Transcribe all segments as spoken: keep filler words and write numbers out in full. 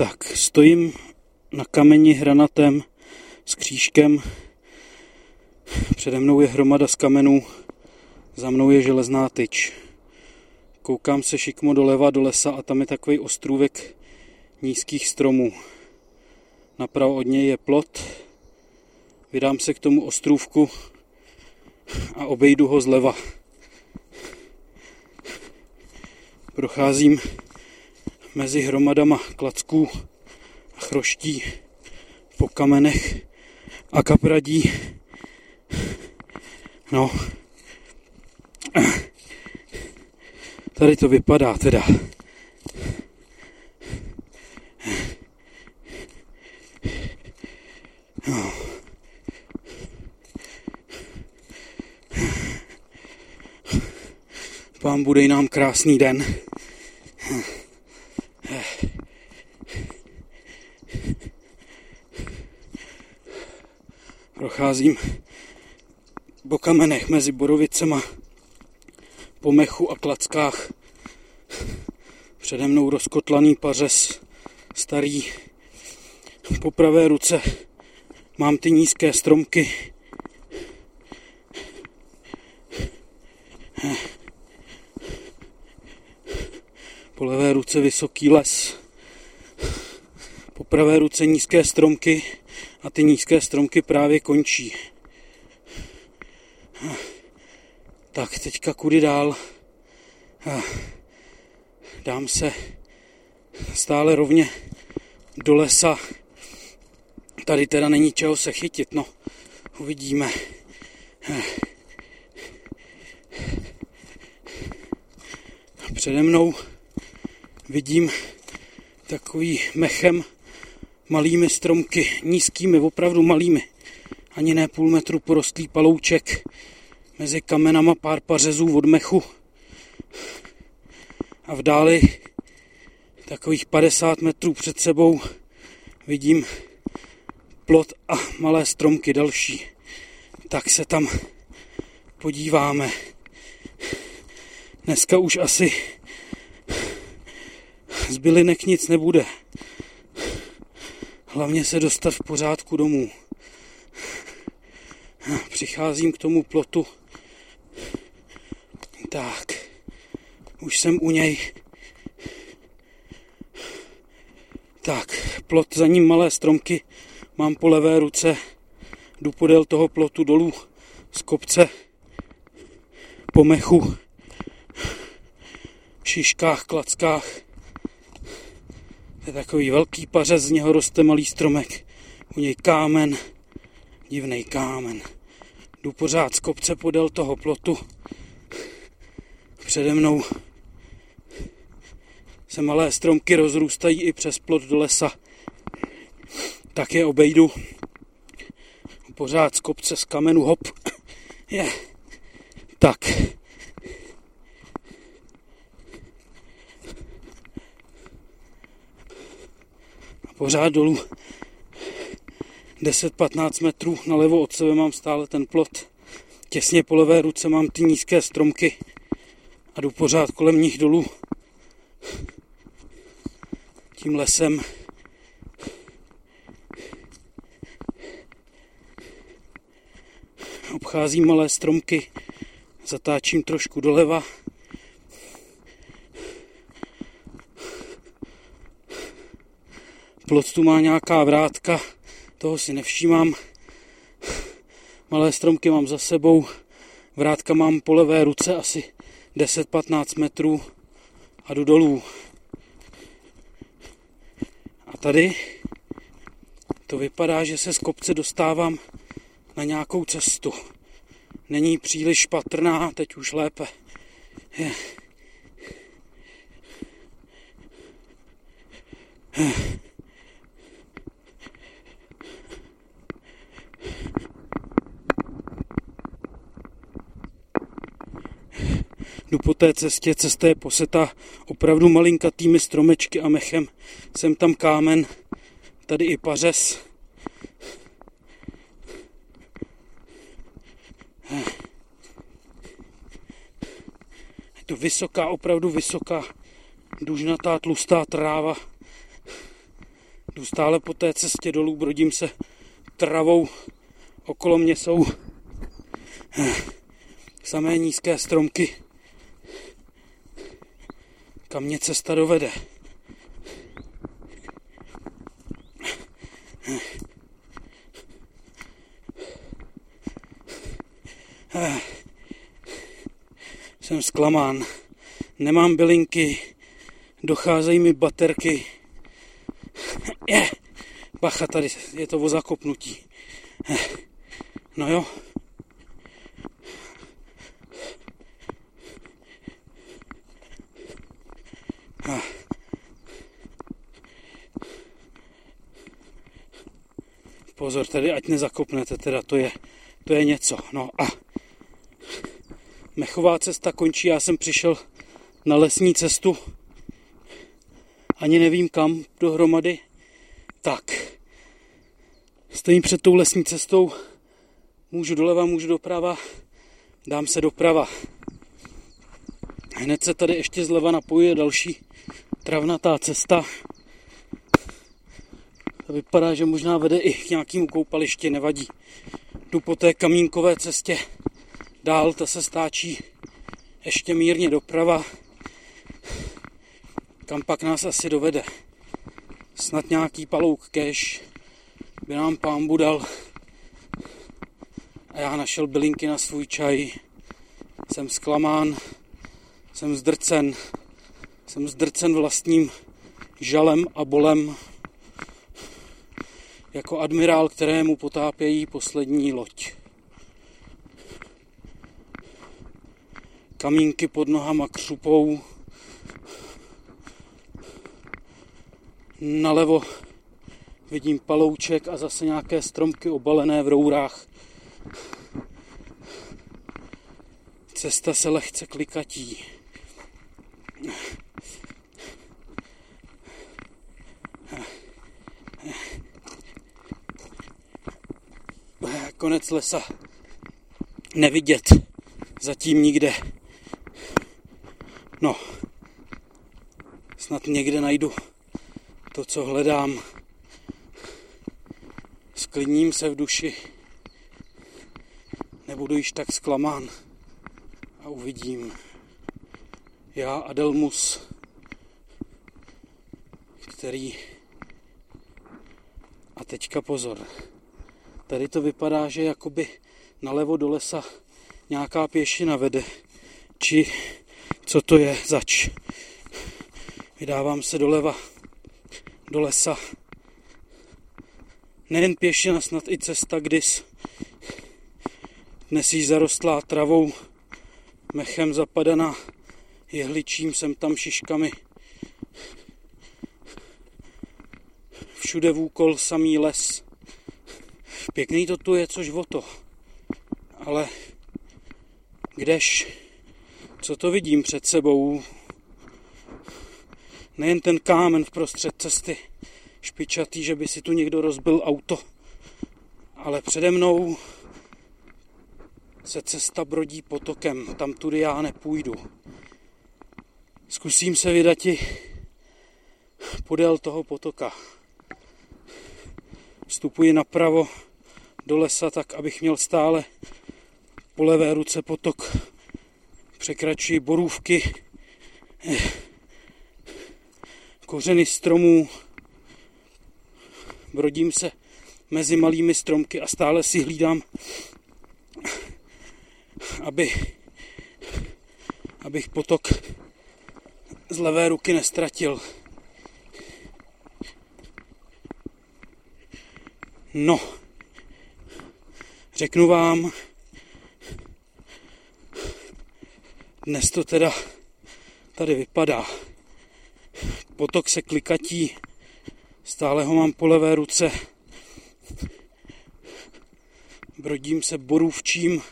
Tak, stojím na kameni hranatém s křížkem. Přede mnou je hromada z kamenů, za mnou je železná tyč. Koukám se šikmo doleva do lesa a tam je takový ostrůvek nízkých stromů. Napravo od něj je plot. Vydám se k tomu ostrůvku a obejdu ho zleva. Procházím mezi hromadama klacků a chroští po kamenech a kapradí. No, tady to vypadá teda. No. Pán bude nám krásný den. Procházím po kamenech mezi borovicema, po mechu a klackách. Přede mnou rozkotlaný pařez, starý. Po pravé ruce mám ty nízké stromky. Po levé ruce vysoký les. Po pravé ruce nízké stromky a ty nízké stromky právě končí. Tak, teďka kudy dál. Dám se stále rovně do lesa. Tady teda není čeho se chytit, no. Uvidíme. Přede mnou vidím takový mechem malými stromky, nízkými, opravdu malými. Ani ne půl metru porostlý palouček. Mezi kamenama pár pařezů od mechu. A v dáli takových padesát metrů před sebou vidím plot a malé stromky další. Tak se tam podíváme. Dneska už asi z bylinek nic nebude. Hlavně se dostat v pořádku domů. Přicházím k tomu plotu. Tak, už jsem u něj. Tak, plot, za ním malé stromky. Mám po levé ruce. Jdu podél toho plotu dolů z kopce. Po mechu. Šiškách, klackách. To je takový velký pařez, z něho roste malý stromek. U něj kámen. Divnej kámen. Jdu pořád z kopce podél toho plotu. Přede mnou se malé stromky rozrůstají i přes plot do lesa. Tak je obejdu. Pořád z kopce, z kamenu, hop. Je. Tak. A pořád dolů. deset patnáct metrů nalevo od sebe mám stále ten plot. Těsně po levé ruce mám ty nízké stromky a jdu pořád kolem nich dolů tím lesem. Obcházím malé stromky, zatáčím trošku doleva. Plot tu má nějaká vrátka, toho si nevšímám. Malé stromky mám za sebou, vrátka mám po levé ruce asi deset patnáct metrů a jdu dolů. A tady to vypadá, že se z kopce dostávám na nějakou cestu. Není příliš patrná, teď už lépe. Je. Je. Jdu po té cestě, cesta je posetá opravdu malinkatými stromečky a mechem. Jsem tam kámen, tady i pařez. Je to vysoká, opravdu vysoká, dužnatá, tlustá tráva. Jdu stále po té cestě dolů, brodím se travou. Okolo mě jsou samé nízké stromky, kam mě cesta dovede. Jsem zklamán. Nemám bylinky, docházejí mi baterky. Je, bacha, tady je to o zakopnutí. No jo. Pozor, tady ať nezakopnete, teda to je, to je něco. No a mechová cesta končí, já jsem přišel na lesní cestu, ani nevím kam dohromady, tak stojím před tou lesní cestou, můžu doleva, můžu doprava, dám se doprava. Hned se tady ještě zleva napojuje další travnatá cesta. To vypadá, že možná vede i k nějakému koupališti, nevadí. Jdu po té kamínkové cestě dál, ta se stáčí ještě mírně doprava, kam pak nás asi dovede. Snad nějaký palouk cash by nám pánbu dal a já našel bylinky na svůj čaj. Jsem zklamán, jsem zdrcen, jsem zdrcen vlastním žalem a bolem, jako admirál, kterému potápějí poslední loď. Kamínky pod nohama křupou, nalevo vidím palouček a zase nějaké stromky obalené v rourách. Cesta se lehce klikatí. Konec lesa nevidět zatím nikde. No, snad někde najdu to, co hledám. Sklidním se v duši. Nebudu již tak zklamán. A uvidím. Já Adelmus, který... A teďka pozor. Tady to vypadá, že jakoby nalevo do lesa nějaká pěšina vede. Či co to je zač. Vydávám se doleva do lesa. Nejen pěšina, snad i cesta kdys. Dnes již zarostlá travou, mechem zapadaná jehličím, sem tam šiškami. Všude vůkol samý les. Pěkný to tu je, což o to. Ale kdež, co to vidím před sebou? Nejen ten kámen v prostřed cesty, špičatý, že by si tu někdo rozbil auto, ale přede mnou se cesta brodí potokem, tam tudy já nepůjdu. Zkusím se vydati podél toho potoka. Vstupuji napravo do lesa tak, abych měl stále po levé ruce potok. Překračuji borůvky, kořeny stromů, brodím se mezi malými stromky a stále si hlídám, aby, abych potok z levé ruky nestratil. No, řeknu vám, dnes to teda tady vypadá. Potok se klikatí, stále ho mám po levé ruce. Brodím se borůvčím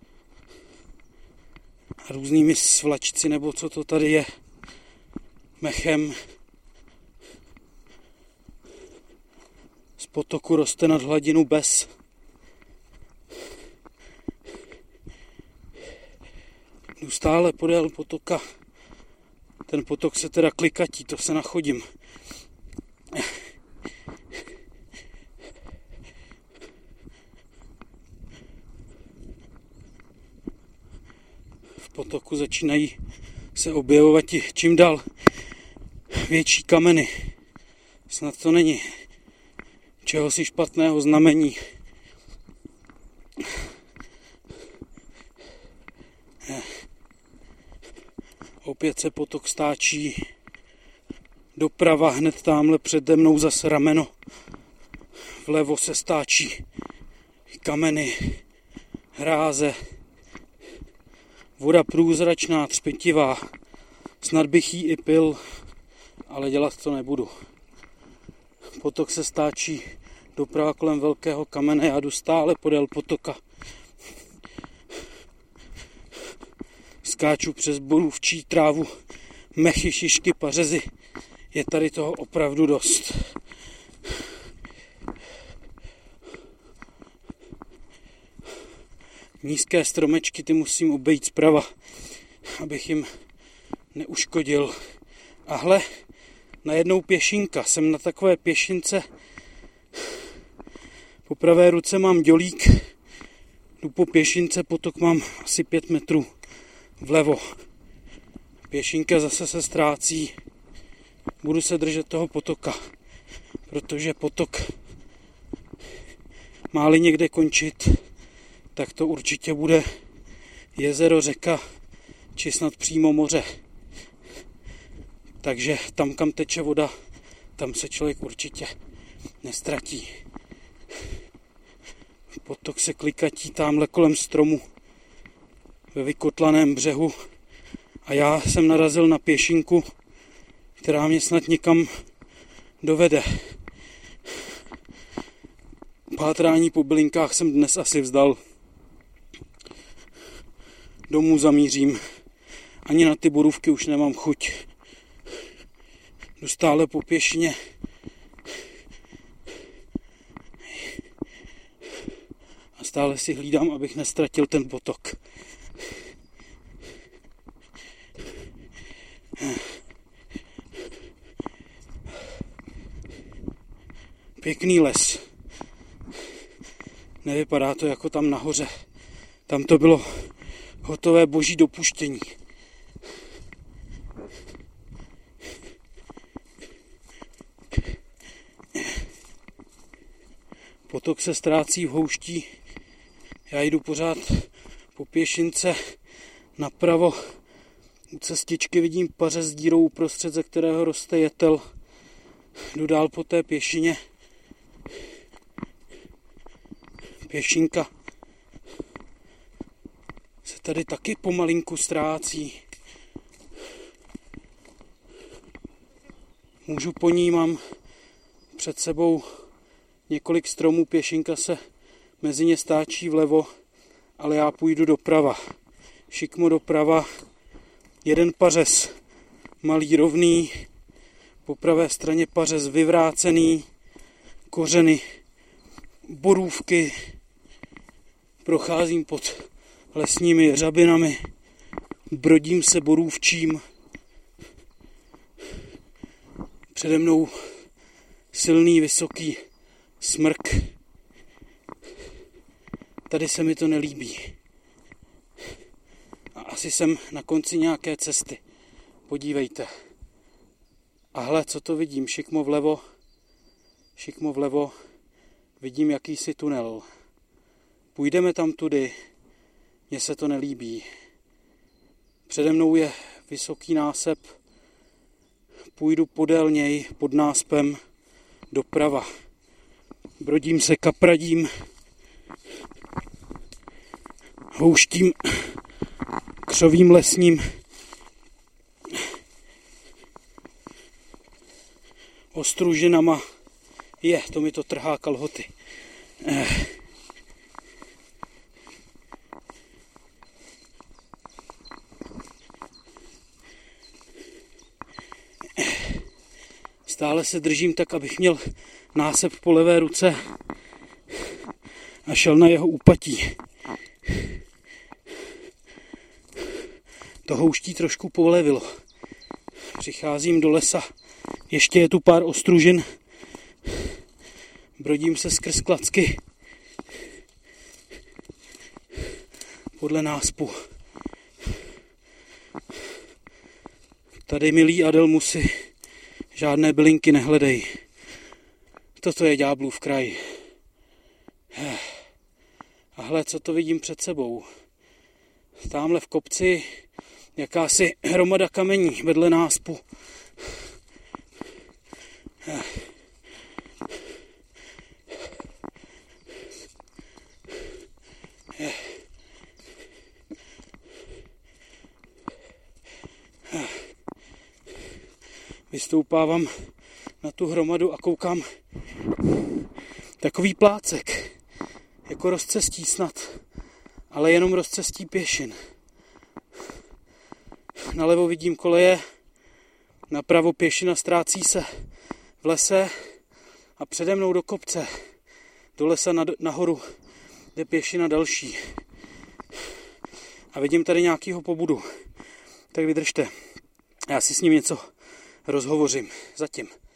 a různými svlačci, nebo co to tady je, mechem. Z potoku roste nad hladinu bez. Jdu stále podél potoka. Ten potok se teda klikatí, to se nachodím. potoku začínají se objevovat čím dál větší kameny. Snad to není čehosi špatného znamení. Opět se potok stáčí doprava, hned tamhle přede mnou zase rameno. Vlevo se stáčí kameny, hráze. Voda průzračná, třpitivá. Snad bych jí i pil, ale dělat to nebudu. Potok se stáčí doprava kolem velkého kamene, já jdu stále podél potoka. Skáču přes borůvčí trávu, mechy, šišky, pařezy. Je tady toho opravdu dost. Nízké stromečky ty musím obejít zprava, abych jim neuškodil. A hle, najednou pěšinka. Jsem na takové pěšince. Po pravé ruce mám dělík. Jdu po pěšince, potok mám asi pět metrů vlevo. Pěšinka zase se ztrácí. Budu se držet toho potoka, protože potok má-li někde končit, tak to určitě bude jezero, řeka, či snad přímo moře. Takže tam, kam teče voda, tam se člověk určitě nestratí. Potok se klikatí tamhle kolem stromu ve vykotlaném břehu a já jsem narazil na pěšinku, která mě snad někam dovede. Pátrání po bylinkách jsem dnes asi vzdal. Domů zamířím. Ani na ty borůvky už nemám chuť. Jdu stále po pěšině. A stále si hlídám, abych nestratil ten potok. Pěkný les. Nevypadá to jako tam nahoře. Tam to bylo hotové boží dopuštění. Potok se ztrácí v houští. Já jdu pořád po pěšince napravo. U cestičky vidím paře s dírou uprostřed, ze kterého roste jetel. Jdu dál po té pěšině. Pěšinka se tady taky pomalinku ztrácí. Můžu po ní, mám před sebou několik stromů, pěšinka se mezi ně stáčí vlevo, ale já půjdu doprava. Šikmo doprava, jeden pařez malý rovný, po pravé straně pařez vyvrácený, kořeny, borůvky, procházím pod lesními jeřabinami, brodím se borůvčím, přede mnou silný, vysoký smrk. Tady se mi to nelíbí. A asi jsem na konci nějaké cesty. Podívejte. A hle, co to vidím? Šikmo vlevo, šikmo vlevo, vidím jakýsi tunel. Půjdeme tam tudy, mně se to nelíbí. Přede mnou je vysoký násep, půjdu podél něj pod náspem doprava. Brodím se kapradím, houštím, křovím lesním, ostružinama. Je, to mi to trhá kalhoty. Eh. Stále se držím tak, abych měl násep po levé ruce a šel na jeho úpatí. To houští trošku polevilo. Přicházím do lesa. Ještě je tu pár ostružin. Brodím se skrz klacky podle náspu. Tady, milý Adelmusy, žádné bylinky nehledej. Toto je ďáblův kraj. A hle, co to vidím před sebou. Támhle v kopci jakási hromada kamení vedle náspu. Vystoupávám na tu hromadu a koukám. Takový plácek, jako rozcestí snad, ale jenom rozcestí pěšin. Nalevo vidím koleje, napravo pěšina ztrácí se v lese a přede mnou do kopce, do lesa nahoru jde pěšina další. A vidím tady nějakýho pobudu, tak vydržte, já si s ním něco rozhovořím zatím.